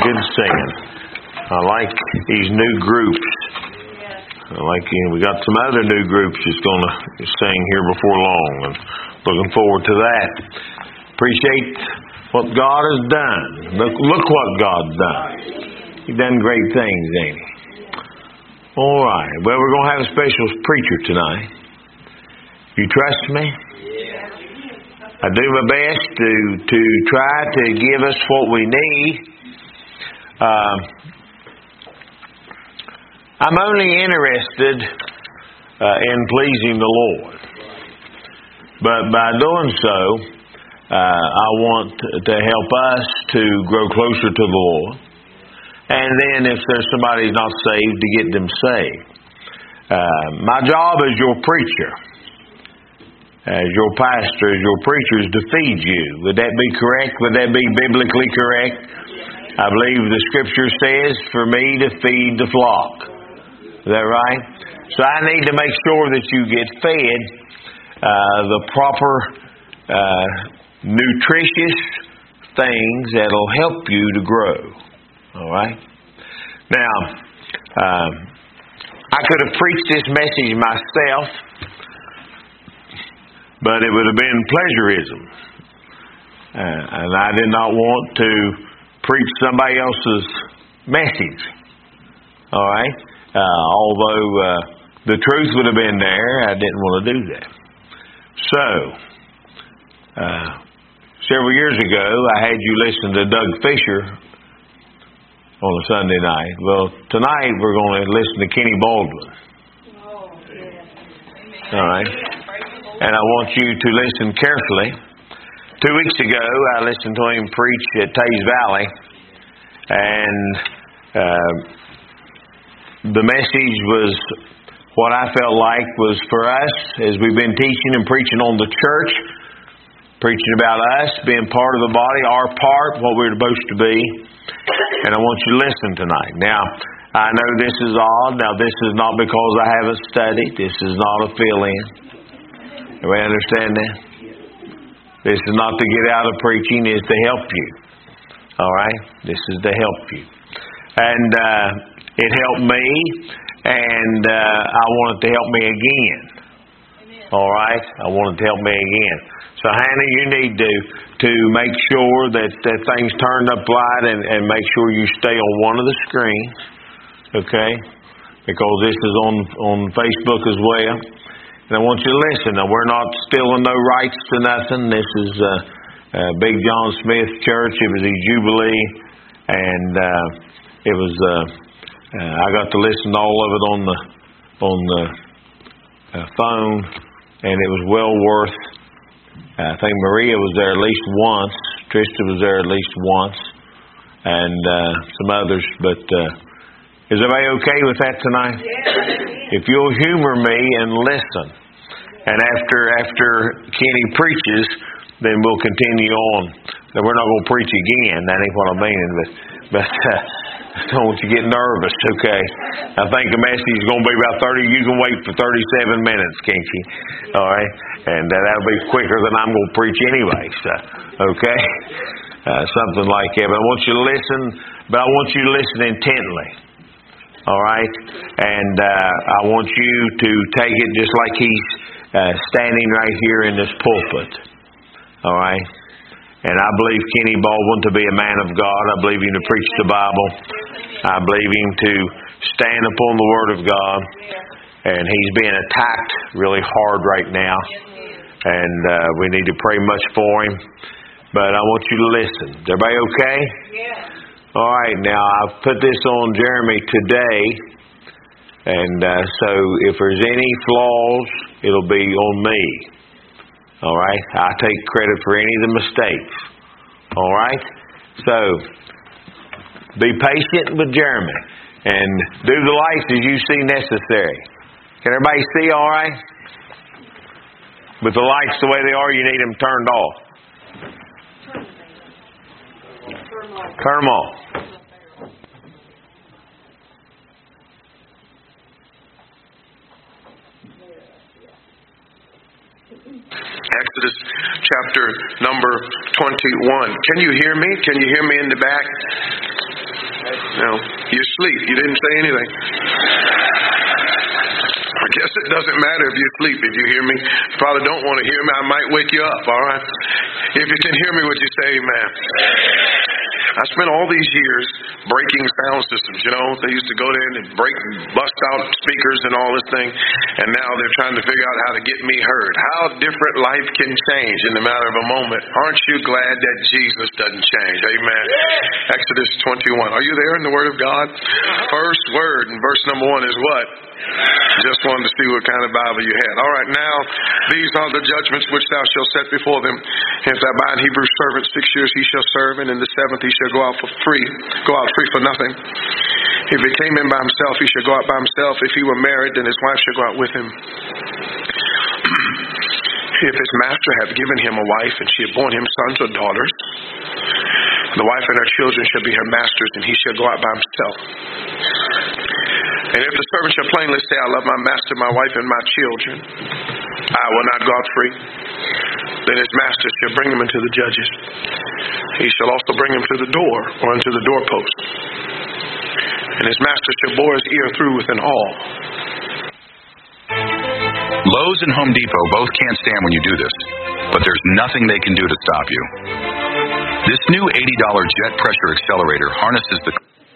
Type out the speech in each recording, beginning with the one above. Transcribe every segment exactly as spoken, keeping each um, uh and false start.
good singing. I like these new groups. I like, you know, we got some other new groups that's going to sing here before long, and looking forward to that. Appreciate what God has done. Look, look what God's done. He's done great things, ain't He? All right. Well, we're going to have a special preacher tonight. You trust me? I do my best to to try to give us what we need. Uh, I'm only interested uh, in pleasing the Lord. But by doing so, uh, I want to help us to grow closer to the Lord. And then if there's somebody who's not saved, to get them saved. Uh, my job as your preacher, as your pastor, as your preacher, is to feed you. Would that be correct? Would that be biblically correct? I believe the Scripture says for me to feed the flock. Is that right? So I need to make sure that you get fed uh, the proper uh, nutritious things that'll help you to grow. All right? Now, um, I could have preached this message myself, but it would have been pleasurism. Uh, and I did not want to preach somebody else's message. All right? Uh, although uh, the truth would have been there, I didn't want to do that. So, uh, several years ago, I had you listen to Doug Fisher on a Sunday night. Well, tonight we're going to listen to Kenny Baldwin. All right? And I want you to listen carefully. Two weeks ago, I listened to him preach at Tays Valley, and uh, the message was what I felt like was for us, as we've been teaching and preaching on the church, preaching about us, being part of the body, our part, what we're supposed to be. And I want you to listen tonight. Now, I know this is odd. Now, this is not because I haven't studied. This is not a fill-in. Everybody understand that? This is not to get out of preaching. It's to help you. All right? This is to help you. And uh, it helped me, and uh, I want it to help me again. All right? I want it to help me again. So, Hannah, you need to to make sure that, that things turn up light, and, and make sure you stay on one of the screens. Okay? Because this is on, on Facebook as well. And I want you to listen. Now, we're not stealing no rights to nothing. This is uh, uh, Big John Smith Church. It was a Jubilee. And uh, it was, uh, uh, I got to listen to all of it on the, on the uh, phone. And it was well worth. I think Maria was there at least once. Trista was there at least once. And uh, some others. But uh, is everybody okay with that tonight? Yeah. If you'll humor me and listen. And after after Kenny preaches, then we'll continue on. Now, we're not going to preach again. That ain't what I'm meaning. But, but uh, don't want you to get nervous, okay? I think the message is going to be about thirty. You can wait for thirty-seven minutes, can't you? All right? And uh, that'll be quicker than I'm going to preach anyway. So, okay? Uh, something like that. But I want you to listen, but I want you to listen intently. All right? And uh, I want you to take it just like he's uh, standing right here in this pulpit. All right? And I believe Kenny Baldwin to be a man of God. I believe him to preach the Bible. I believe him to stand upon the Word of God. And he's being attacked really hard right now. And uh, we need to pray much for him. But I want you to listen. Is everybody okay? Yeah. All right. Now, I've put this on Jeremy today. And uh, so if there's any flaws, it'll be on me. All right? I take credit for any of the mistakes. All right? So, be patient with Jeremy. And do the lights as you see necessary. Can everybody see all right? With the lights the way they are, you need them turned off. Turn them off. Exodus chapter number twenty-one. Can you hear me? Can you hear me in the back? No, you sleep. You didn't say anything. I guess it doesn't matter if you sleep. If you hear me, you probably don't want to hear me. I might wake you up, all right? If you can hear me, would you say amen? I spent all these years breaking sound systems, you know. They used to go in and break and bust out speakers and all this thing. And now they're trying to figure out how to get me heard. How different life can change in the matter of a moment. Aren't you glad that Jesus doesn't change? Amen. Yeah. Exodus twenty-one. Are you there in the Word of God? First word in verse number one is what? Just wanted to see what kind of Bible you had. All right, now, these are the judgments which thou shalt set before them. If thou buy an Hebrew servant, six years he shall serve, and in the seventh he shall go out for free, go out free for nothing. If he came in by himself, he shall go out by himself. If he were married, then his wife shall go out with him. If his master have given him a wife, and she have borne him sons or daughters, the wife and her children shall be her master's, and he shall go out by himself. And if the servant shall plainly say, I love my master, my wife, and my children, I will not go out free, then his master shall bring him into the judges. He shall also bring him to the door, or unto the doorpost. And his master shall bore his ear through with an awl. Lowe's and Home Depot both can't stand when you do this, but there's nothing they can do to stop you. This new eighty dollars jet pressure accelerator harnesses the...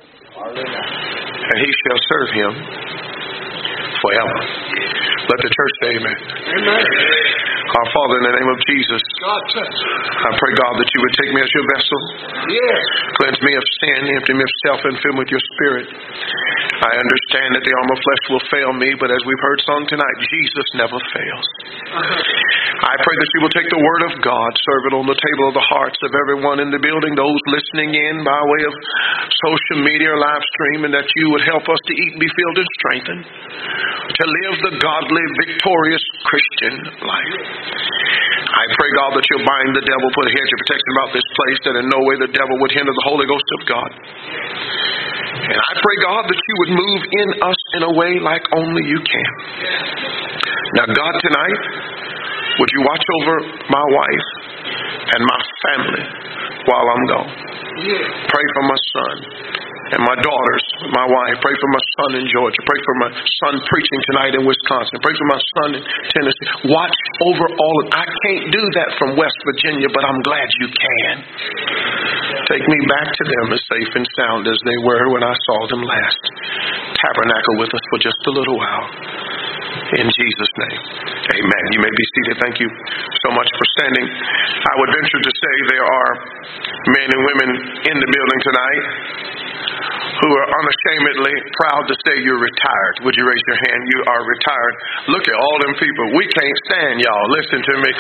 And he shall serve him forever. Let the church say amen. Amen. Our Father, in the name of Jesus, I pray, God, that you would take me as your vessel. Yes. Cleanse me of sin, empty me of self, and fill me with your spirit. I understand that the arm of flesh will fail me, but as we've heard sung tonight, Jesus never fails. I pray that you will take the word of God, serve it on the table of the hearts of everyone in the building, those listening in by way of social media or live stream, and that you would help us to eat, be filled, and strengthened, to live the godly, victorious Christian life. I pray, God, that you'll bind the devil, put a hedge of protection about this place, that in no way the devil would hinder the Holy Ghost of God. And I pray, God, that you would move in us in a way like only you can. Now, God, tonight, would you watch over my wife and my family while I'm gone? Pray for my son and my daughters, my wife. Pray for my son in Georgia. Pray for my son preaching tonight in Wisconsin. Pray for my son in Tennessee. Watch over all of it. I can't do that from West Virginia, but I'm glad you can. Take me back to them as safe and sound as they were when I saw them last. Tabernacle with us for just a little while. In Jesus' name, amen. You may be seated. Thank you so much for standing. I would venture to say there are men and women in the building tonight who are unashamedly proud to say you're retired. Would you raise your hand? You are retired. Look at all them people. We can't stand y'all. Listen to me.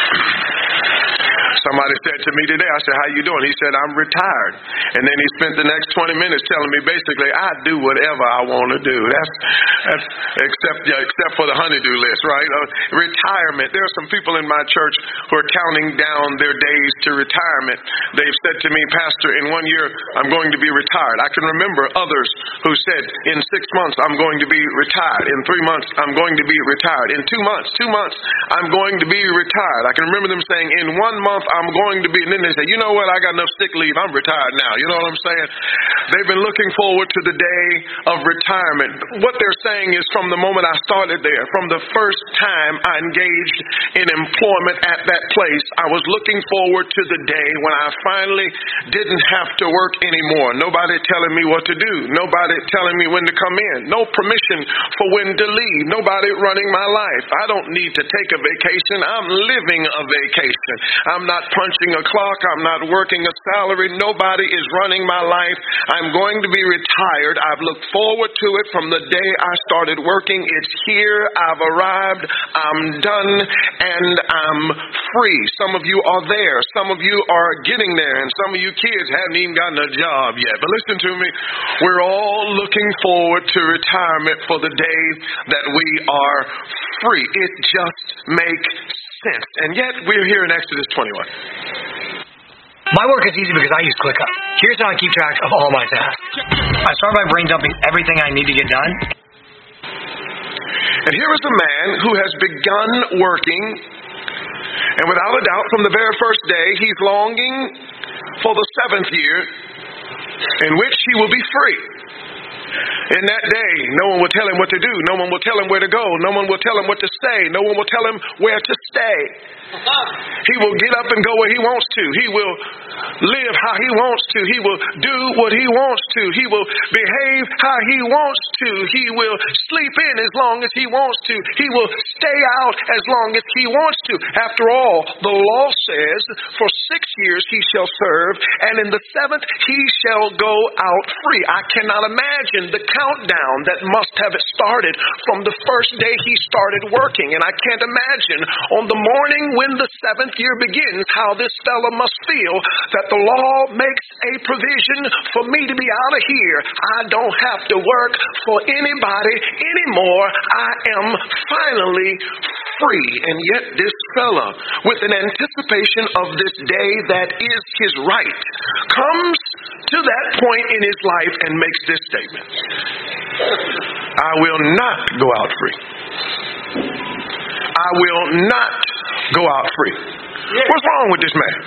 Somebody said to me today, I said, how you doing? He said, I'm retired. And then he spent the next twenty minutes telling me basically, I do whatever I want to do. That's, that's except, yeah, except for the honeydew list, right? Uh, retirement. There are some people in my church who are counting down their days to retirement. They've said to me, Pastor, in one year, I'm going to be retired. I can remember others who said, in six months, I'm going to be retired. In three months, I'm going to be retired. In two months, two months, I'm going to be retired. I can remember them saying, in one month, I'm going to be, and then they say, you know what, I got enough sick leave, I'm retired now. You know what I'm saying? They've been looking forward to the day of retirement. What they're saying is from the moment I started there, from the first time I engaged in employment at that place, I was looking forward to the day when I finally didn't have to work anymore. Nobody telling me what to do. Nobody telling me when to come in. No permission for when to leave. Nobody running my life. I don't need to take a vacation. I'm living a vacation. I'm not punching a clock. I'm not working a salary. Nobody is running my life. I'm going to be retired. I've looked forward to it from the day I started working. It's here. I've arrived. I'm done. And I'm free. Some of you are there. Some of you are getting there. And some of you kids haven't even gotten a job yet. But listen to me. We're all looking forward to retirement for the day that we are free. It just makes sense. And yet we're here in Exodus twenty-one. My work is easy because I use ClickUp. Here's how I keep track of all my tasks. I start by brain dumping everything I need to get done. And here is a man who has begun working, and without a doubt, from the very first day, he's longing for the seventh year in which he will be free. In that day, no one will tell him what to do. No one will tell him where to go. No one will tell him what to say. No one will tell him where to stay. He will get up and go where he wants to. He will live how he wants to. He will do what he wants to. He will behave how he wants to. He will sleep in as long as he wants to. He will stay out as long as he wants to. After all, the law says, for six years he shall serve, and in the seventh he shall go out free. I cannot imagine the countdown that must have started from the first day he started working. And I can't imagine on the morning when the seventh year begins how this fellow must feel that the law makes a provision for me to be out of here. I don't have to work for anybody anymore. I am finally free. And yet this fellow, with an anticipation of this day that is his right, comes to that point in his life and makes this statement: I will not go out free. I will not go out free. What's wrong with this man?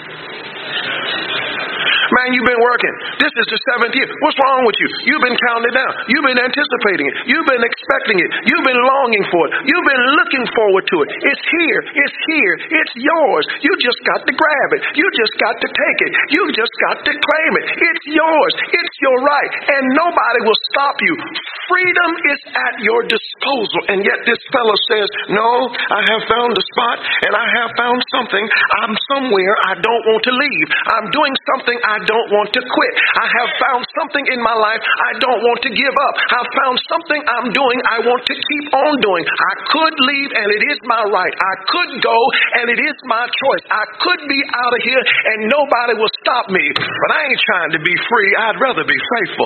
Man, you've been working. This is the seventh year. What's wrong with you? You've been counting it down. You've been anticipating it. You've been expecting it. You've been longing for it. You've been looking forward to it. It's here. It's here. It's yours. You just got to grab it. You just got to take it. You just got to claim it. It's yours. It's your right. And nobody will stop you. Freedom is at your disposal. And yet this fellow says, no, I have found a spot and I have found something. I'm somewhere I don't want to leave. I'm doing something I don't want to quit. I have found something in my life I don't want to give up. I've found something I'm doing I want to keep on doing. I could leave and it is my right. I could go and it is my choice. I could be out of here and nobody will stop me. But I ain't trying to be free. I'd rather be faithful.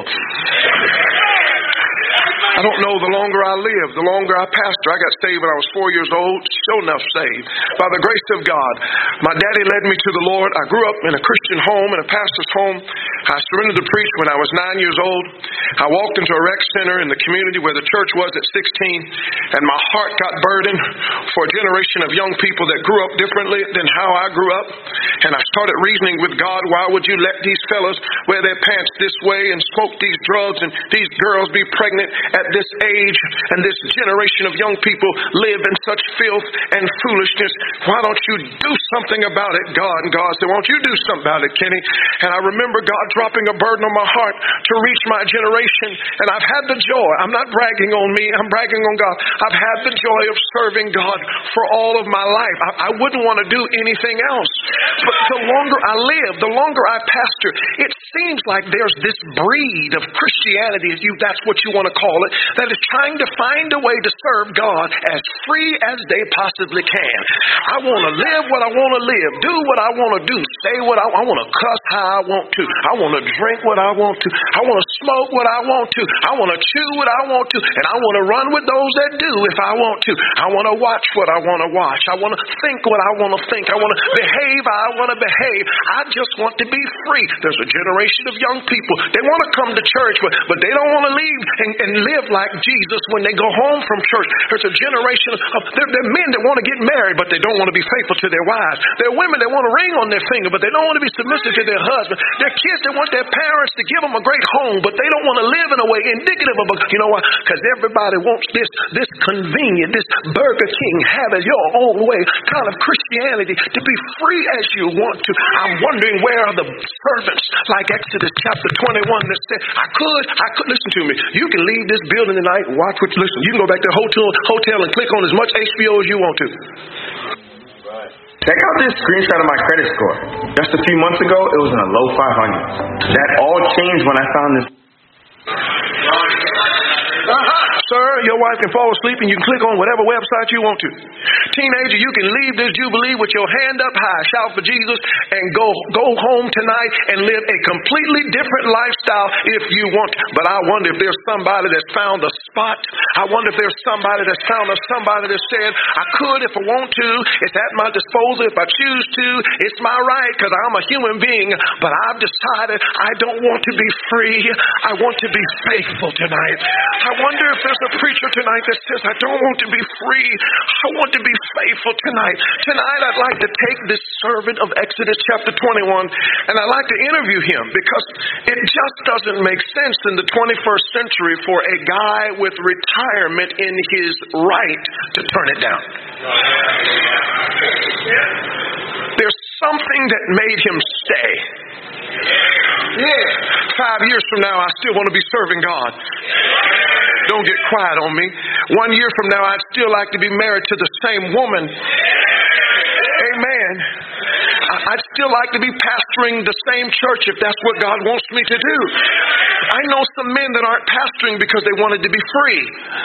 I don't know, the longer I live, the longer I pastor. I got saved when I was four years old, sure enough saved. By the grace of God, my daddy led me to the Lord. I grew up in a Christian home, in a pastor's home. I surrendered to preach when I was nine years old. I walked into a rec center in the community where the church was at sixteen, and my heart got burdened for a generation of young people that grew up differently than how I grew up. And I started reasoning with God, why would you let these fellas wear their pants this way and smoke these drugs and these girls be pregnant at this age and this generation of young people live in such filth and foolishness? Why don't you do something about it, God? And God said, why don't you do something about it, Kenny? And I remember God dropping a burden on my heart to reach my generation. And I've had the joy. I'm not bragging on me. I'm bragging on God. I've had the joy of serving God for all of my life. I, I wouldn't want to do anything else. But the longer I live, the longer I pastor, it seems like there's this breed of Christianity, if you that's what you want to call it, that is trying to find a way to serve God as free as they possibly can. I want to live what I want to live, do what I want to do, say what I, I want to cuss how I want to, I want to drink what I want to, I want to smoke what I want to, I want to chew what I want to, and I want to run with those that do if I want to. I want to watch what I want to watch. I want to think what I want to think. I want to behave how I want to behave. I just want to be free. There's a generation of young people, they want to come to church, but, but they don't want to leave and, and live like Jesus when they go home from church. There's a generation of, there, there are men that want to get married, but they don't want to be faithful to their wives. There are women that want a ring on their finger, but they don't want to be submissive to their husband. There are kids that want their parents to give them a great home, but they don't want to live in a way indicative of a, you know why? Because everybody wants this, this convenient, this Burger King, have it your own way kind of Christianity, to be free as you want to. I'm wondering, where are the servants like Exodus chapter twenty-one that said, I could, I could, listen to me, you can leave this building tonight and watch what you listen. You can go back to the hotel, hotel and click on as much H B O as you want to. Check out this screenshot of my credit score. Just a few months ago, it was in a low five hundreds. That all changed when I found this. Uh-huh. Sir, your wife can fall asleep and you can click on whatever website you want to. Teenager, you can leave this Jubilee with your hand up high, shout for Jesus, and go go home tonight and live a completely different lifestyle if you want. But I wonder if there's somebody that's found a spot. I wonder if there's somebody that's found a somebody that said, I could if I want to. It's at my disposal if I choose to. It's my right because I'm a human being. But I've decided I don't want to be free. I want to be faithful tonight. I wonder if there's there's a preacher tonight that says, I don't want to be free. I want to be faithful tonight. Tonight I'd like to take this servant of Exodus chapter twenty-one and I'd like to interview him because it just doesn't make sense in the twenty-first century for a guy with retirement in his right to turn it down. There's something that made him stay. Yeah. Five years from now, I still want to be serving God. Don't get quiet on me. One year from now, I'd still like to be married to the same woman. Amen. I'd still like to be pastoring the same church if that's what God wants me to do. I know some men that aren't pastoring because they wanted to be free.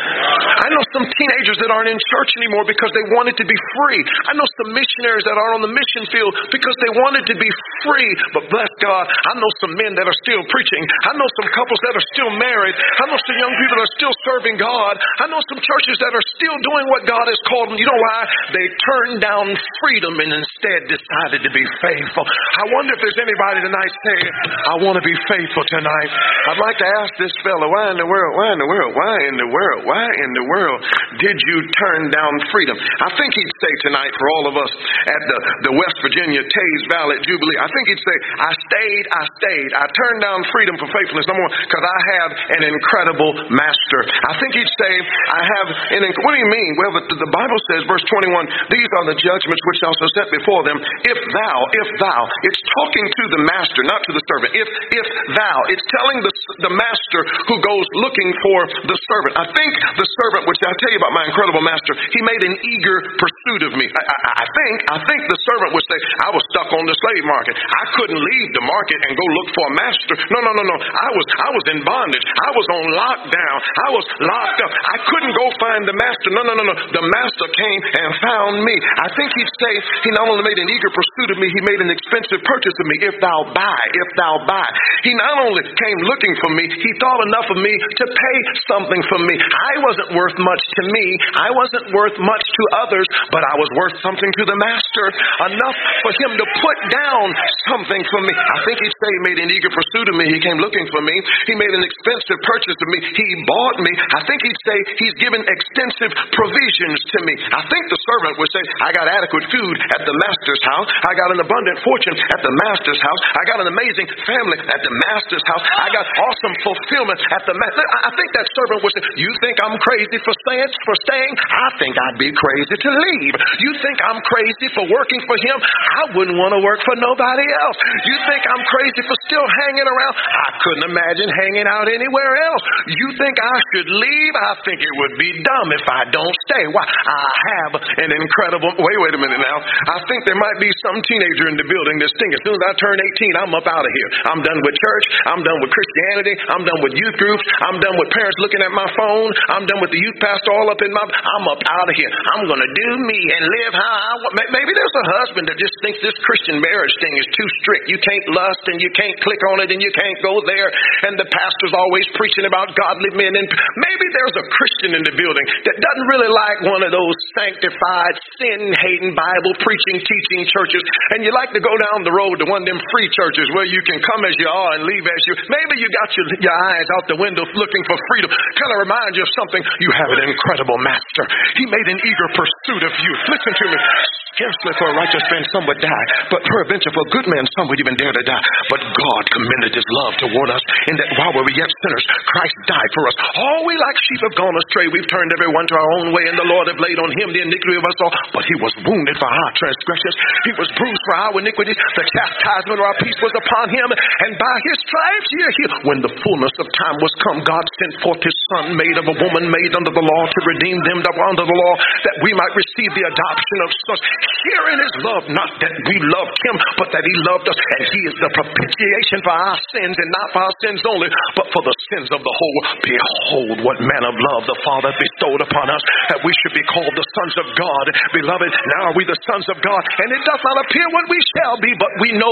I know some teenagers that aren't in church anymore because they wanted to be free. I know some missionaries that are on the mission field because they wanted to be free. But bless God, I know some men that are still preaching. I know some couples that are still married. I know some young people that are still serving God. I know some churches that are still doing what God has called them. You know why? They turned down freedom and instead decided to be faithful. I wonder if there's anybody tonight saying, I want to be faithful tonight. I'd like to ask this fellow, why in the world, why in the world, why in the world, why in the world did you turn down freedom? I think he'd say tonight for all of us at the, the West Virginia Taze Valley Jubilee, I think he'd say, I stayed, I stayed. I turned down freedom for faithfulness. Number one, because I have an incredible master. I think he'd say, I have an, what do you mean? Well, the, the Bible says, verse twenty-one, these are the judgments which also set before them. If thou, if thou, it's talking to the master, not to the servant. If, if thou, it's telling the, the master who goes looking for the servant. I think the servant, which I tell you about my incredible master, he made an eager pursuit of me. I, I, I think, I think the servant would say, I was stuck on the slave market. I couldn't leave the market and go look for a master. No, no, no, no. I was, I was in bondage. I was on lockdown. I was locked up. I couldn't go find the master. No, no, no, no. The master came and found me. I think he'd say, he not only made an eager pursuit of me, he made an expensive purchase of me. If thou buy, if thou buy. He not only came looking for me, he thought enough of me to pay something for me. I wasn't worth much to me. I wasn't worth much to others, but I was worth something to the master. Enough for him to put down something for me. I think he'd say he made an eager pursuit of me. He came looking for me. He made an expensive purchase of me. He bought me. I think he'd say he's given extensive provisions to me. I think the servant would say, I got adequate food at the master's house. I got an abundant fortune at the master's house. I got an amazing family at the master's house. I got awesome fulfillment at the master. I think that servant would say, you think I'm crazy for staying? For staying? I think I'd be crazy to leave. You think I'm crazy for working for him? I wouldn't want to work for nobody else. You think I'm crazy for still hanging around? I couldn't imagine hanging out anywhere else. You think I should leave? I think it would be dumb if I don't stay. Why? I have an incredible... Wait, wait a minute now. I think there might be some teenager in the building that's thinking, as soon as I turn eighteen, I'm up out of here. I'm done with church. I'm done with Christianity. I'm done with youth groups. I'm done with parents looking at my phone. I'm done with the youth pastor all up in my... I'm up out of here. I'm going to do me and live how I want. Maybe there's a husband that just thinks this Christian marriage thing is too strict. You can't lust and you can't click on it and you can't go there. And the pastor's always preaching about godly men. And maybe there's a Christian in the building that doesn't really like one of those sanctified, sin-hating, Bible-preaching, teaching churches. And you like to go down the road to one of them free churches where you can come as you are and leave as you. Maybe you got your, your eyes out the window looking for freedom. Kind of remind you of something. You have an incredible master. He made an eager pursuit of you. Listen to me. Scarcely for a righteous man some would die, but peradventure for a good man some would even dare to die. But God commended his love toward us, in that while we were yet sinners, Christ died for us. All we like sheep have gone astray. We've turned everyone to our own way, and the Lord have laid on him the iniquity of us all. But he was wounded for our transgressions. He was bruised for our iniquity. The chastisement of our peace was upon him, and by his stripes ye are healed. When the fullness of time was come, God sent forth his Son, made of a woman, made under the law, to redeem them that were under the law, that we might receive the adoption of sons. Herein is love, not that we loved him, but that he loved us, and he is the propitiation for our sins, and not for our sins only, but for the sins of the whole world. Behold, what manner of love the Father bestowed upon us, that we should be called the sons of God. Beloved, now are we the sons of God, and it doth not appear when we shall be, but we know when we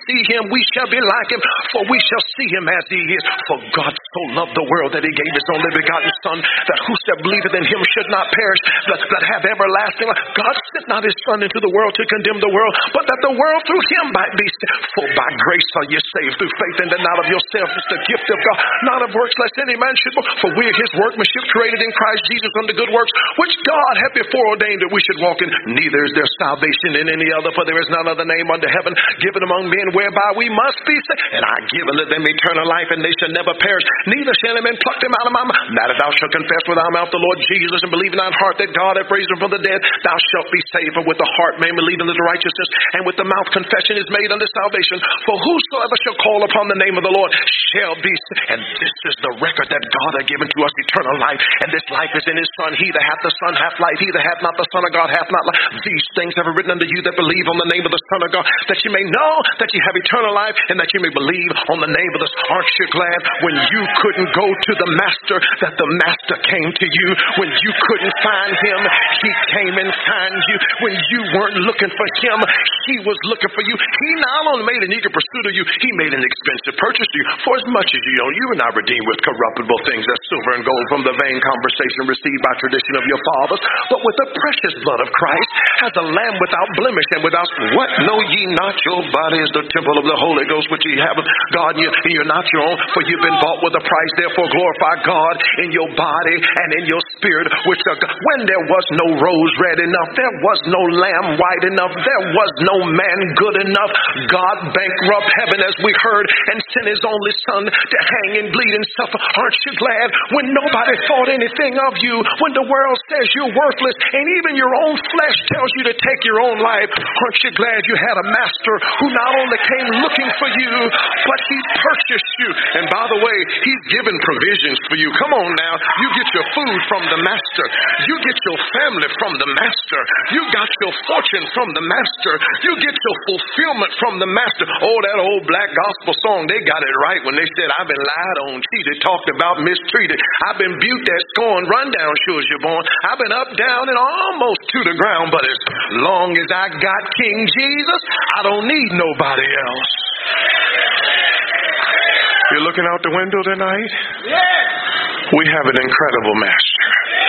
see him, we shall be like him, for we shall see him as he is. For God so loved the world that he gave his only begotten Son, that whosoever believeth in him should not perish, but, but have everlasting life. God sent not his Son into the world to condemn the world, but that the world through him might be saved. For by grace are you saved through faith, and that not of yourself, is the gift of God, not of works, lest any man should boast. For we are his workmanship, created in Christ Jesus unto good works, which God hath before ordained that we should walk in. Neither is there salvation in any other, for there is none other name under heaven given among men whereby we must be saved. And I give unto them eternal life, and they shall never perish, neither shall any man pluck them out of my mouth. Now that thou shalt confess with thy mouth the Lord Jesus, and believe in thine heart that God hath raised him from the dead, thou shalt be saved. For with the heart man believe unto righteousness, and with the mouth confession is made unto salvation. For whosoever shall call upon the name of the Lord shall be saved. And this is the record that God hath given to us, eternal life, and this life is in his Son. He that hath the Son hath life, he that hath not the Son of God hath not life. These things have I written unto you that believe on the name of the Son of God, that you may know that you have eternal life, and that you may believe on the name of the Son. Aren't you glad when you couldn't go to the Master, that the Master came to you? When you couldn't find him, he came and found you. When you weren't looking for him, he was looking for you. He not only made an eager pursuit of you, he made an expensive purchase of you. For as much as you know, you were not redeemed with corruptible things as silver and gold from the vain conversation received by tradition of your fathers, but with the precious blood of Christ, as a lamb without blemish and without what? Know ye not your body is the temple of the Holy Ghost, which ye have of God, and you're not your own, for you've been bought with a price. Therefore glorify God in your body and in your spirit, which are God. When there was no rose red enough, there was no lamb white enough, there was no man good enough, God bankrupt heaven, as we heard, and sent his only Son to hang and bleed and suffer. Aren't you glad when nobody thought anything of you, when the world says you're worthless, and even your own flesh tells you to take your own life? Aren't you glad you had a Master who not only came looking for you, but he purchased you? And by the way, he's given provisions for you. Come on now, you get your food from the Master, you get your family from the Master, you got your fortune from the Master, you get your fulfillment from the Master. Oh, that old black gospel song, they got it right when they said, I've been lied on, cheated, talked about, mistreated, I've been buked at, scorned, run down, sure as you're born, I've been up, down, and almost to the ground, but as long as I got King Jesus, I don't need nobody else. You're looking out the window tonight? We have an incredible Master.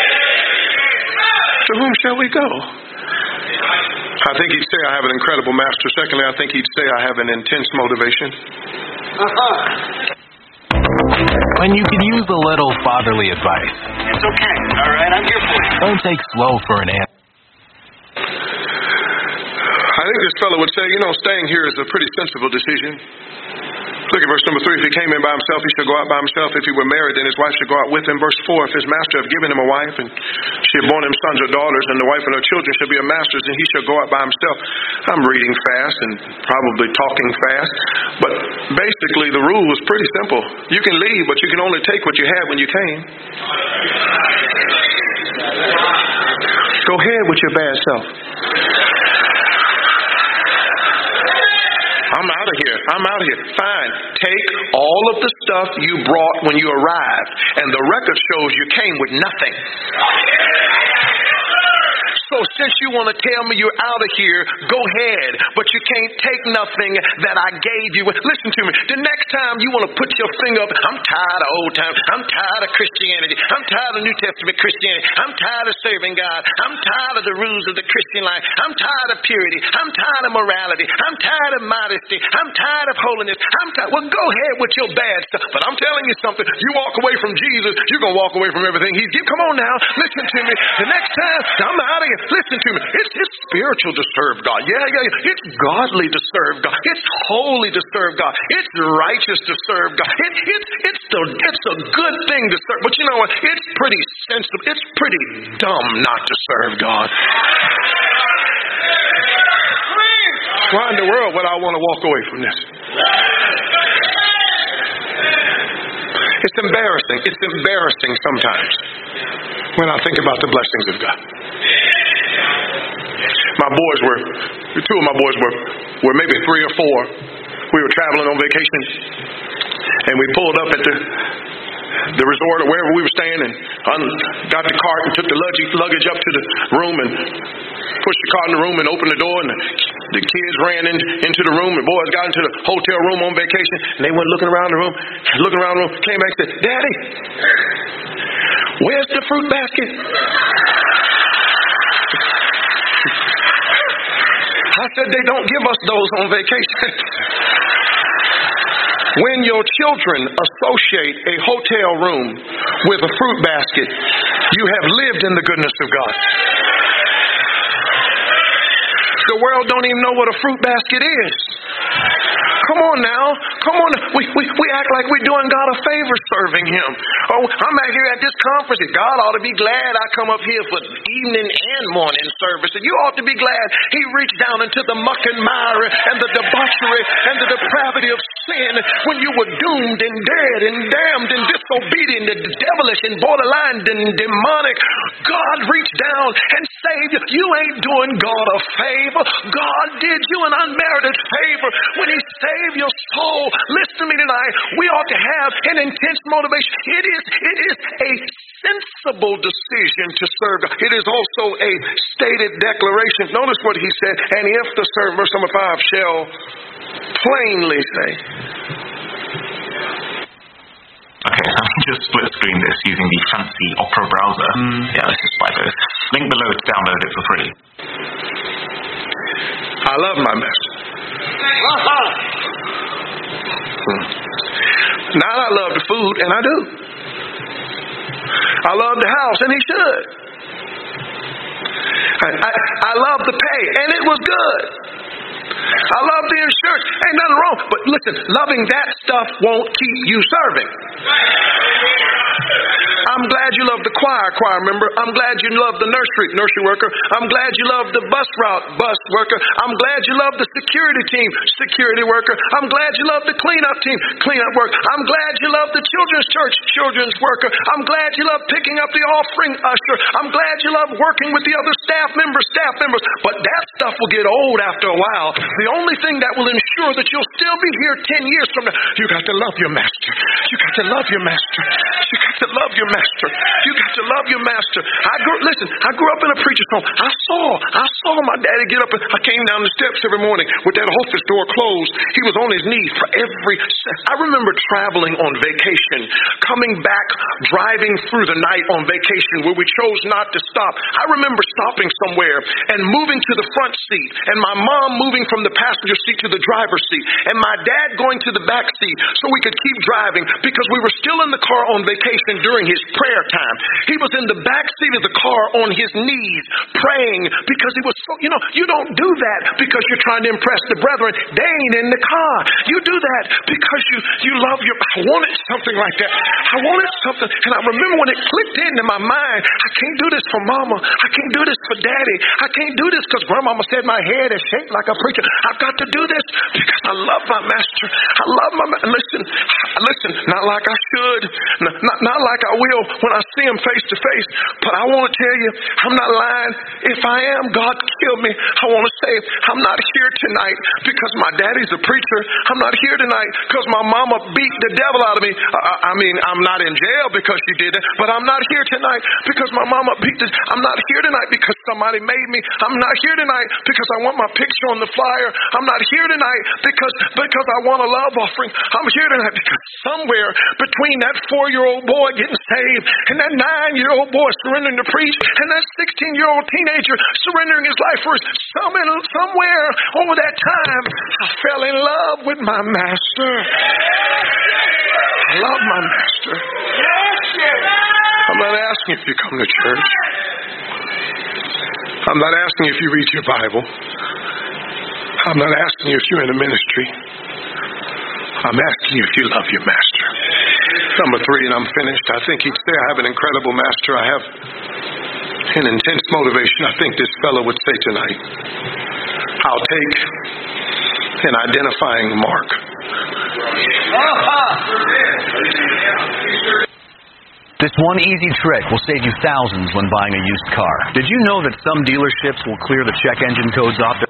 To whom shall we go? I think he'd say I have an incredible Master. Secondly, I think he'd say I have an intense motivation. Uh-huh. When you can use a little fatherly advice. It's okay. All right, I'm here for you. Don't take slow for an answer. I think this fellow would say, you know, staying here is a pretty sensible decision. Look at verse number three. If he came in by himself, he shall go out by himself. If he were married, then his wife should go out with him. Verse four, if his master have given him a wife, and she have borne him sons or daughters, and the wife and her children shall be a master's, and he shall go out by himself. I'm reading fast and probably talking fast, but basically the rule is pretty simple. You can leave, but you can only take what you had when you came. Go ahead with your bad self. I'm out of here. I'm out of here. Fine. Take all of the stuff you brought when you arrived, and the record shows you came with nothing. So since you want to tell me you're out of here, go ahead. But you can't take nothing that I gave you. Listen to me. The next time you want to put your finger up, I'm tired of old times. I'm tired of Christianity. I'm tired of New Testament Christianity. I'm tired of serving God. I'm tired of the rules of the Christian life. I'm tired of purity. I'm tired of morality. I'm tired of modesty. I'm tired of holiness. I'm tired. Well, go ahead with your bad stuff. But I'm telling you something. You walk away from Jesus, you're going to walk away from everything He's given. Come on now. Listen to me. The next time, I'm out of here. Listen to me. It's, it's spiritual to serve God. Yeah, yeah, yeah. It's godly to serve God. It's holy to serve God. It's righteous to serve God. It, it, it's, the, it's a good thing to serve. But you know what? It's pretty sensitive. It's pretty dumb not to serve God. Why in the world would I want to walk away from this? It's embarrassing. It's embarrassing sometimes when I think about the blessings of God. My boys were, two of my boys were, were maybe three or four. We were traveling on vacation, and we pulled up at the the resort or wherever we were staying, and un, got the cart and took the luggage, luggage up to the room, and pushed the car in the room and opened the door, and the, the kids ran in, into the room. The boys got into the hotel room on vacation, and they went looking around the room, looking around the room, came back and said, Daddy, where's the fruit basket? I said, they don't give us those on vacation. When your children associate a hotel room with a fruit basket, you have lived in the goodness of God. The world don't even know what a fruit basket is. Come on now. Come on. We, we, we act like we're doing God a favor serving Him. Oh, I'm out here at this conference. God ought to be glad I come up here for evening and morning service. And you ought to be glad He reached down into the muck and mire and the debauchery and the depravity of sin when you were doomed and dead and damned and disobedient and devilish and borderline and demonic. God reached down and saved you. You ain't doing God a favor. God did you an unmerited favor when He saved your soul. Listen to me tonight. We ought to have an intense motivation. It is, it is a sensible decision to serve God. It is also a stated declaration. Notice what He said. And if the servant, verse number five, shall plainly say. Okay, so I'm just split screen this using the fancy Opera browser. Mm, yeah, let's just buy both. Link below to download it for free. I love my master. Hmm. Now I love the food, and I do. I love the house, and He should. I, I, I love the pay, and it was good. I love the insurance. Ain't nothing wrong. But listen, loving that stuff won't keep you serving. I'm glad you love the choir, choir member. I'm glad you love the nursery, nursery worker. I'm glad you love the bus route, bus worker. I'm glad you love the security team, security worker. I'm glad you love the cleanup team, cleanup worker. I'm glad you love the children's church, children's worker. I'm glad you love picking up the offering usher. I'm glad you love working with the other staff members, staff members. But that stuff will get old after a while. The only thing that will ensure that you'll still be here ten years from now, you got to love your master. You got to love your master. You got to love your master. You got to love your master. I grew, listen, I grew up in a preacher's home. I saw, I saw my daddy get up and I came down the steps every morning with that office door closed. He was on his knees for every second. I remember traveling on vacation, coming back, driving through the night on vacation where we chose not to stop. I remember stopping somewhere and moving to the front seat and my mom moving from the passenger seat to the driver's seat and my dad going to the back seat so we could keep driving because we were still in the car on vacation during his prayer time. He was in the back seat of the car on his knees praying because he was so, you know, you don't do that because you're trying to impress the brethren. They ain't in the car. You do that because you, you love your, I wanted something like that. I wanted something. And I remember when it clicked into my mind, I can't do this for mama. I can't do this for daddy. I can't do this because grandmama said my head is shaped like a preacher. I've got to do this because I love my master. I love my master. Listen, listen, not like I should, not, not, not like I will when I see him face to face, but I want to tell you, I'm not lying. If I am, God kill me. I want to say, I'm not here tonight because my daddy's a preacher. I'm not here tonight because my mama beat the devil out of me. I, I mean, I'm not in jail because she did it, but I'm not here tonight because my mama beat this. I'm not here tonight because somebody made me. I'm not here tonight because I want my picture on the flyer. I'm not here tonight because, because I want a love offering. I'm here tonight because somewhere between that four-year-old boy getting saved and that nine-year-old boy surrendering to preach and that sixteen-year-old teenager surrendering his life for us, some, somewhere over that time, I fell in love with my master. I love my master. I'm not asking if you come to church. I'm not asking if you read your Bible. I'm not asking you if you're in a ministry. I'm asking you if you love your master. Number three, and I'm finished. I think he'd say I have an incredible master. I have an intense motivation. I think this fellow would say tonight, I'll take an identifying mark. This one easy trick will save you thousands when buying a used car. Did you know that some dealerships will clear the check engine codes off?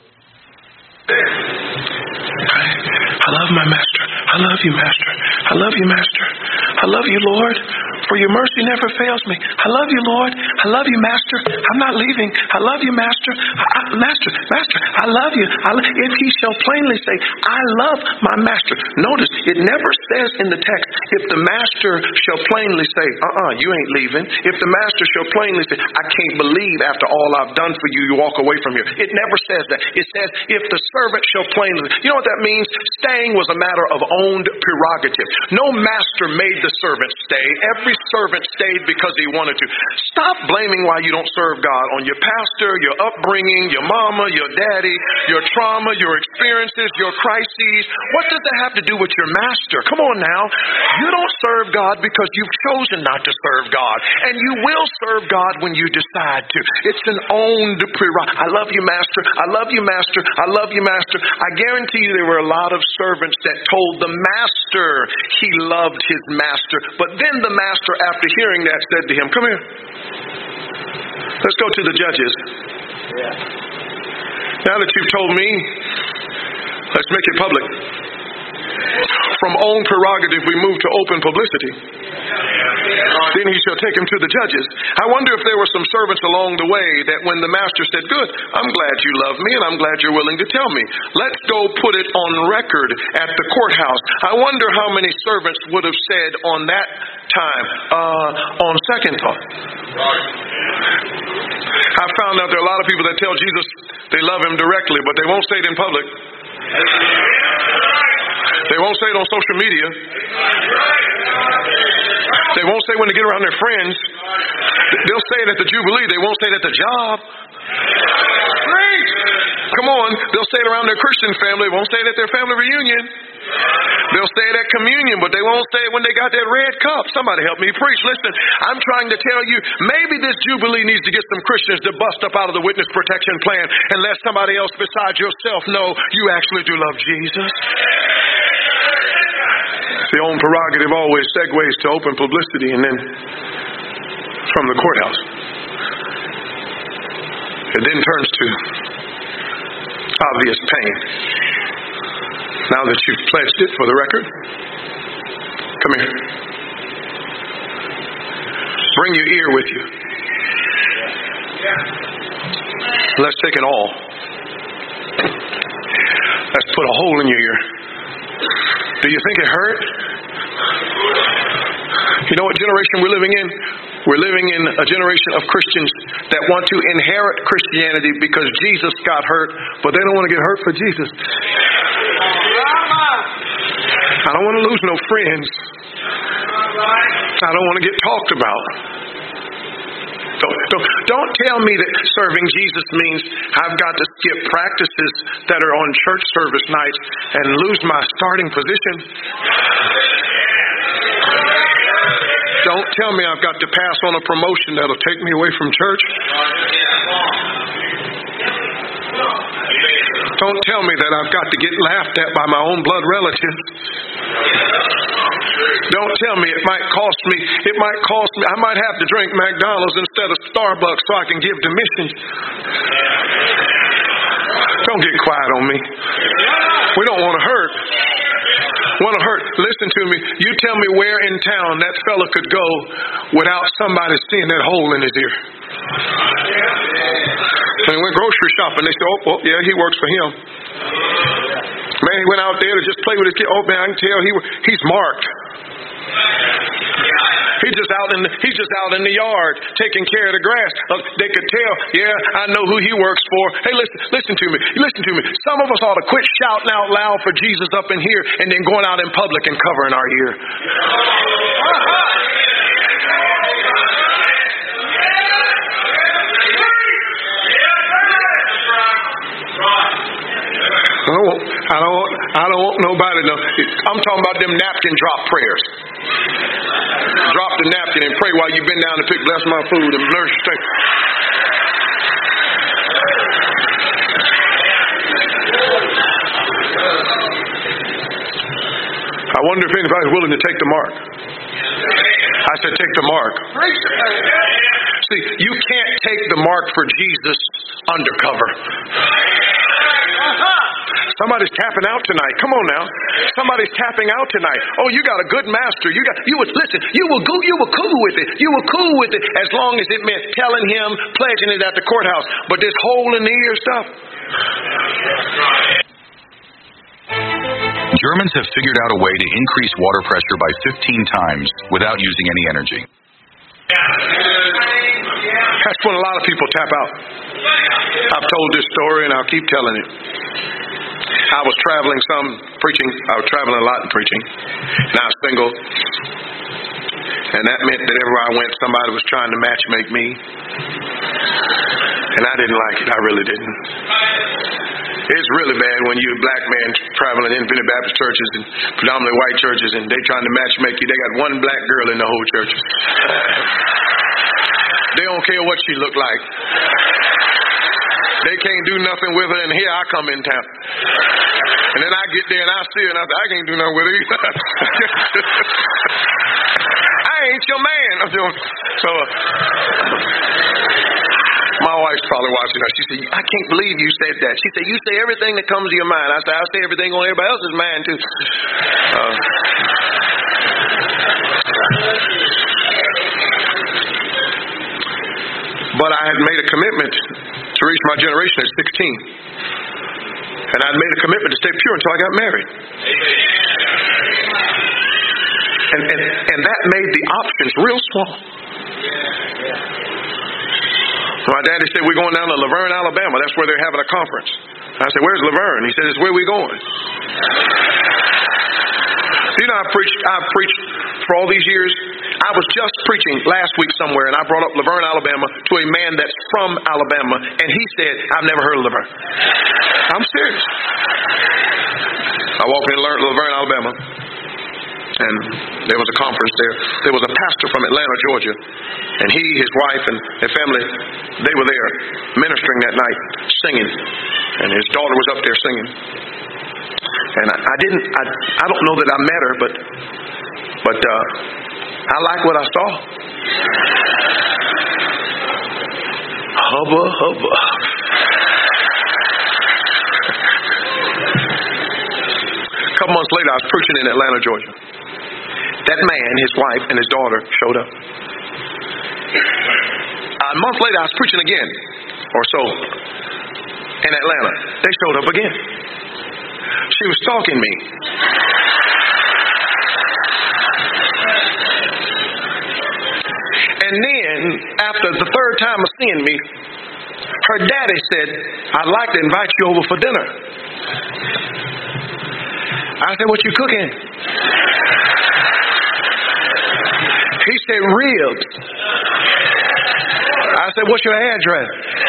I love my master. I love you, master. I love you, master. I love you, Lord, for your mercy never fails me. I love you, Lord. I I love you, Master. I'm not leaving. I love you, Master. I, I, Master, Master, I love you. I lo-. If he shall plainly say, I love my Master. Notice, it never says in the text, if the Master shall plainly say, uh-uh, you ain't leaving. If the Master shall plainly say, I can't believe after all I've done for you, you walk away from here. It never says that. It says, if the servant shall plainly. You know what that means? Staying was a matter of owned prerogative. No master made the servant stay. Every servant stayed because he wanted to. Stop blaming why you don't serve God on your pastor, your upbringing, your mama, your daddy, your trauma, your experiences, your crises. What does that have to do with your master? Come on now. You don't serve God because you've chosen not to serve God. And you will serve God when you decide to. It's an owned prerogative. I love you, Master. I love you, Master. I love you, Master. I guarantee you there were a lot of servants that told the master he loved his master. But then the master, after hearing that, said to him, come here. Let's go to the judges. Yeah. Now that you've told me, let's make it public. From own prerogative, we move to open publicity. Then he shall take him to the judges. I wonder if there were some servants along the way that when the master said, good, I'm glad you love me and I'm glad you're willing to tell me. Let's go put it on record at the courthouse. I wonder how many servants would have said on that time, uh, on second thought. I found out there are a lot of people that tell Jesus they love him directly, but they won't say it in public. They won't say it on social media. They won't say it when they get around their friends. They'll say it at the Jubilee. They won't say it at the job. Come on. They'll say it around their Christian family. They won't say it at their family reunion. They'll say it at communion, but they won't say it when they got that red cup. Somebody help me preach. Listen, I'm trying to tell you, maybe this Jubilee needs to get some Christians to bust up out of the witness protection plan and let somebody else besides yourself know you actually do love Jesus. The own prerogative always segues to open publicity and then from the courthouse. It then turns to obvious pain. Now that you've pledged it for the record, come here. Bring your ear with you. Let's take it all. Let's put a hole in your ear. Do you think it hurt? You know what generation we're living in? We're living in a generation of Christians that want to inherit Christianity because Jesus got hurt, but they don't want to get hurt for Jesus. I don't want to lose no friends. I don't want to get talked about. Don't, don't, don't tell me that serving Jesus means I've got to skip practices that are on church service nights and lose my starting position. Don't tell me I've got to pass on a promotion that'll take me away from church. Don't tell me that I've got to get laughed at by my own blood relatives. Don't tell me it might cost me, it might cost me, I might have to drink McDonald's instead of Starbucks so I can give to missions. Don't get quiet on me. We don't want to hurt. Want to hurt. Listen to me. You tell me where in town that fella could go without somebody seeing that hole in his ear. And he went grocery shopping. They said, oh, well, yeah, he works for him. Man, he went out there to just play with his kid. Oh, man, I can tell he he's marked. He's just out in the, he's just out in the yard taking care of the grass. They could tell, yeah, I know who he works for. Hey, listen, listen to me. Listen to me. Some of us ought to quit shouting out loud for Jesus up in here and then going out in public and covering our ear. I don't want, I don't want, I don't want nobody to know. I'm talking about them napkin drop prayers. Drop the napkin and pray while you've been down to pick, bless my food and nourish your strength. I wonder if anybody's willing to take the mark. I said take the mark. See, you can't take the mark for Jesus undercover. Somebody's tapping out tonight. Come on now. Somebody's tapping out tonight. Oh, you got a good master. You got you would listen, you were go, you were cool with it. You were cool with it as long as it meant telling him, pledging it at the courthouse. But this hole in the ear stuff. Germans have figured out a way to increase water pressure by fifteen times without using any energy. That's when a lot of people tap out. I've told this story and I'll keep telling it. I was traveling some preaching. I was traveling a lot in preaching. And I was single. And that meant that everywhere I went, somebody was trying to matchmake me. And I didn't like it. I really didn't. It's really bad when you're a black man traveling in independent Baptist churches and predominantly white churches, and they trying to matchmake you. They got one black girl in the whole church. They don't care what she look like. They can't do nothing with her, and here I come in town. And then I get there and I see her, and I say, I can't do nothing with her either. I ain't your man. So uh, my wife's probably watching her. She said, I can't believe you said that. She said, you say everything that comes to your mind. I said, I say everything on everybody else's mind too. Uh, But I had made a commitment to reach my generation at sixteen. And I'd made a commitment to stay pure until I got married. And, and, and that made the options real small. My daddy said, we're going down to Laverne, Alabama. That's where they're having a conference. I said, where's Laverne? He said, it's where we going. You know, I preached, I've preached for all these years. I was just preaching last week somewhere, and I brought up Laverne, Alabama, to a man that's from Alabama, and he said, I've never heard of Laverne. I'm serious. I walked in Laverne, Alabama, and there was a conference there. There was a pastor from Atlanta, Georgia, and he, his wife, and their family, they were there ministering that night, singing, and his daughter was up there singing. And I, I didn't, I, I don't know that I met her, but, but uh, I like what I saw. Hubba, hubba. A couple months later, I was preaching in Atlanta, Georgia. That man, his wife, and his daughter showed up. A month later, I was preaching again, or so, in Atlanta. They showed up again. She was stalking me. And then, after the third time of seeing me, her daddy said, I'd like to invite you over for dinner. I said, what you cooking? He said, ribs. I said, what's your address?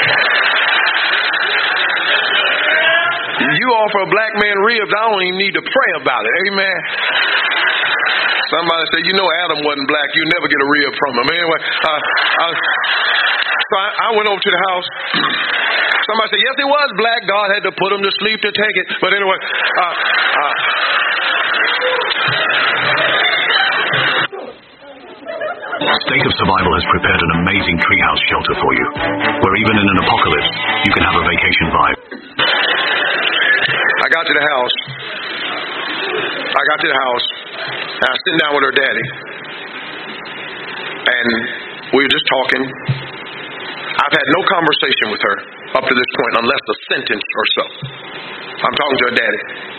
You offer a black man ribs, I don't even need to pray about it. Amen. Somebody said, you know Adam wasn't black. You never get a rib from him. Anyway, uh, I, so I, I went over to the house. Somebody said, yes, he was black. God had to put him to sleep to take it. But anyway, uh, uh, State of Survival has prepared an amazing treehouse shelter for you, where even in an apocalypse, you can have a vacation vibe. I got to the house. I got to the house. And I was sitting down with her daddy. And we were just talking. I've had no conversation with her up to this point, unless a sentence or so. I'm talking to her daddy.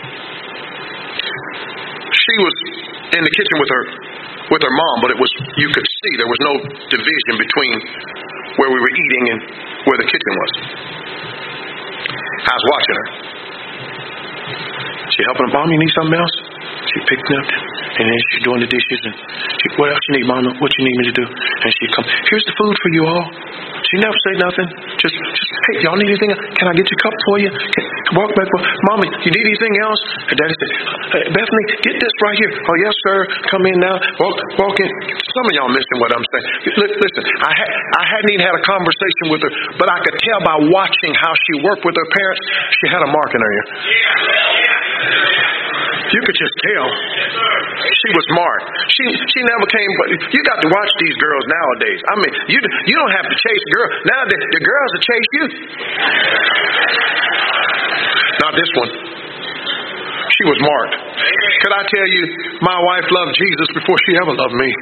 She was in the kitchen with her with her mom, but it was, you could see there was no division between where we were eating and where the kitchen was. I was watching her. She helping her, Mom, you need something else? She picked it up, and then she's doing the dishes, and she, what else you need, Mama? What you need me to do? And she come, here's the food for you all. She never said nothing. Just, just, hey, y'all need anything? Can I get your cup for you? Can, walk back, Mommy, you need anything else? Her daddy said, hey, Bethany, get this right here. Oh, yes, sir. Come in now. Walk, walk in. Some of y'all missing what I'm saying. Listen, I, had, I hadn't even had a conversation with her, but I could tell by watching how she worked with her parents, she had a mark in her ear. You could just tell. She was smart. She she never came, but you got to watch these girls nowadays. I mean, you you don't have to chase girls. Now the, the girls will chase you. Not this one. She was marked. Could I tell you, my wife loved Jesus before she ever loved me.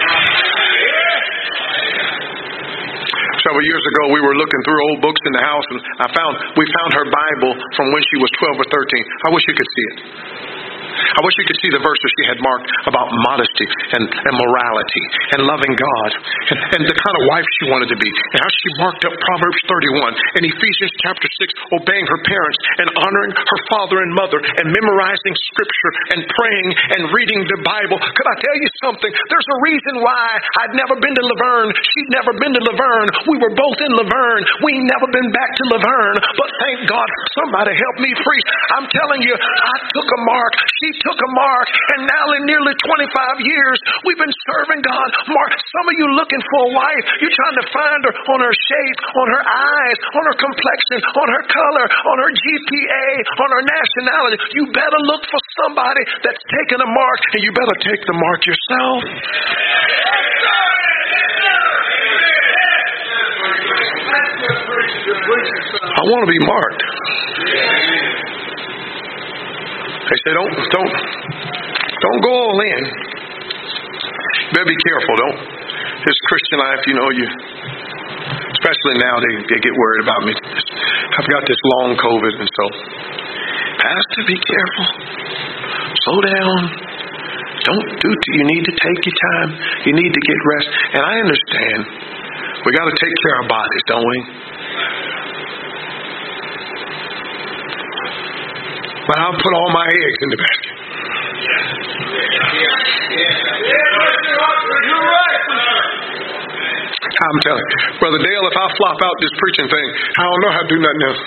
Several years ago, we were looking through old books in the house, and I found we found her Bible from when she was twelve or thirteen. I wish you could see it. I wish you could see the verses she had marked about modesty and, and morality and loving God and, and the kind of wife she wanted to be. And how she marked up Proverbs thirty-one and Ephesians chapter six, obeying her parents and honoring her father and mother and memorizing scripture and praying and reading the Bible. Could I tell you something? There's a reason why I'd never been to Laverne. She'd never been to Laverne. We were both in Laverne. We ain't never been back to Laverne. But thank God somebody helped me preach. I'm telling you, I took a mark. She took a mark, and now in nearly twenty-five years, we've been serving God. Mark, some of you looking for a wife, you're trying to find her on her shape, on her eyes, on her complexion, on her color, on her G P A, on her nationality. You better look for somebody that's taken a mark, and you better take the mark yourself. I want to be marked. They say, don't, don't, don't go all in. You better be careful. Don't. This Christian life, you know, you, especially now, they, they get worried about me. I've got this long COVID, and so, Pastor, be careful. Slow down. Don't do. You need to take your time. You need to get rest. And I understand. We got to take care of our bodies, don't we? But I'll put all my eggs in the basket. I'm telling you, Brother Dale, if I flop out this preaching thing, I don't know how to do nothing else.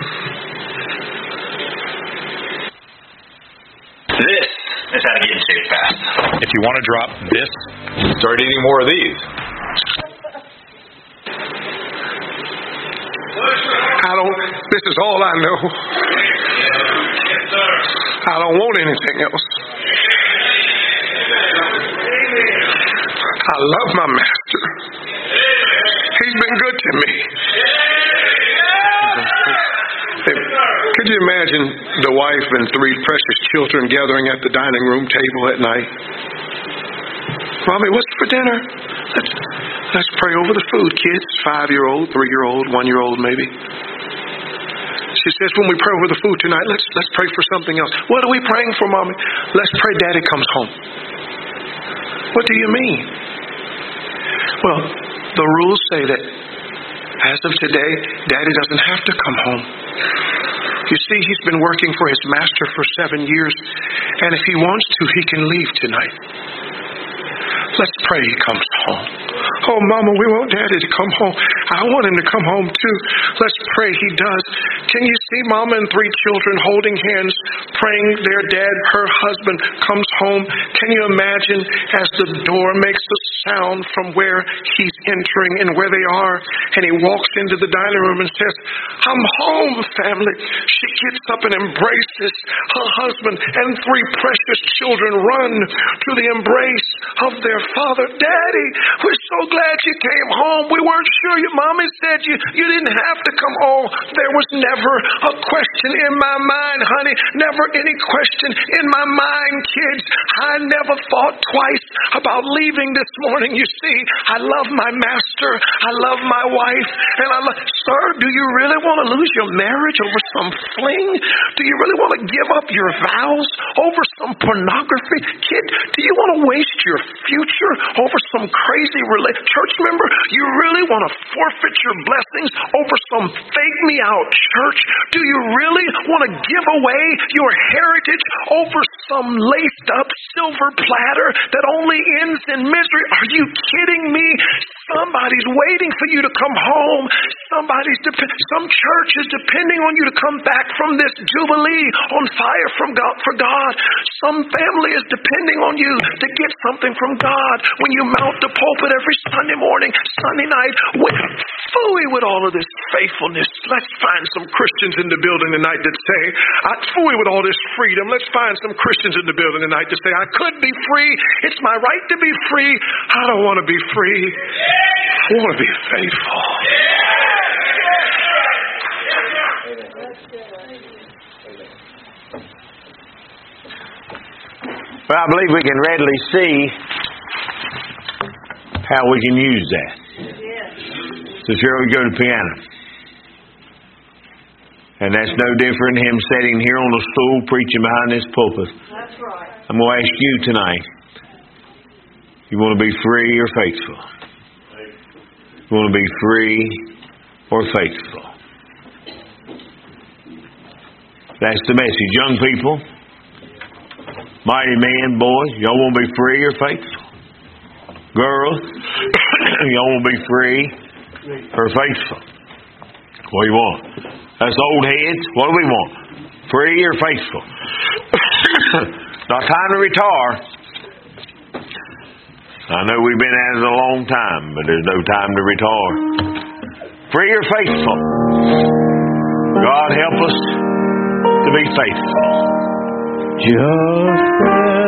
This is how to get in shape fast. If you want to drop this, start eating more of these. I don't, this is all I know. I don't want anything else. I love my master. He's been good to me. Could you imagine the wife and three precious children gathering at the dining room table at night? Mommy, what's for dinner? Let's, let's pray over the food, kids. Five-year-old, three-year-old, one-year-old maybe. She says, when we pray over the food tonight, let's let's pray for something else. What are we praying for, Mommy? Let's pray Daddy comes home. What do you mean? Well, the rules say that as of today, Daddy doesn't have to come home. You see, he's been working for his master for seven years, and if he wants to, he can leave tonight. Let's pray he comes home. Oh, Mama, we want Daddy to come home. I want him to come home too. Let's pray he does. Can you see Mama and three children holding hands, praying their dad, her husband, comes home? Can you imagine as the door makes a sound from where he's entering and where they are, and he walks into the dining room and says, I'm home, family. She gets up and embraces her husband, and three precious children run to the embrace of their father. Daddy, we're so glad you came home. We weren't sure. Your mommy said you, you didn't have to come home. There was never a question in my mind, honey. Never any question in my mind, kids. I never thought twice about leaving this morning. You see, I love my master. I love my wife. And I love, sir, do you really want to lose your marriage over some fling? Do you really want to give up your vows over some pornography? Kid, do you want to waste your future over some crazy rela- church member? You really want to forfeit your blessings over some fake me out church? Do you really want to give away your heritage over some laced up silver platter that only ends in misery? Are you kidding me? Somebody's waiting for you to come home. Somebody's dep- some church is depending on you to come back from this jubilee on fire from God for God. Some family is depending on you to get something from God when you mount the pulpit every Sunday morning, Sunday night. With phooey with all of this faithfulness. Let's find some Christians in the building tonight that say, I phooey with all this freedom. Let's find some Christians in the building tonight that say, I could be free. It's my right to be free. I don't want to be free. I want to be faithful. Well, I believe we can readily see how we can use that. So Cheryl, go to the piano. And that's no different than him sitting here on the stool preaching behind this pulpit. That's right. I'm going to ask you tonight, you want to be free or faithful? You want to be free or faithful? That's the message. Young people, mighty men, boys, y'all want to be free or faithful? Girls, y'all want to be free or faithful? What do you want? That's old heads. What do we want? Free or faithful? Not time to retire. I know we've been at it a long time, but there's no time to retire. Free or faithful? God help us to be faithful. Just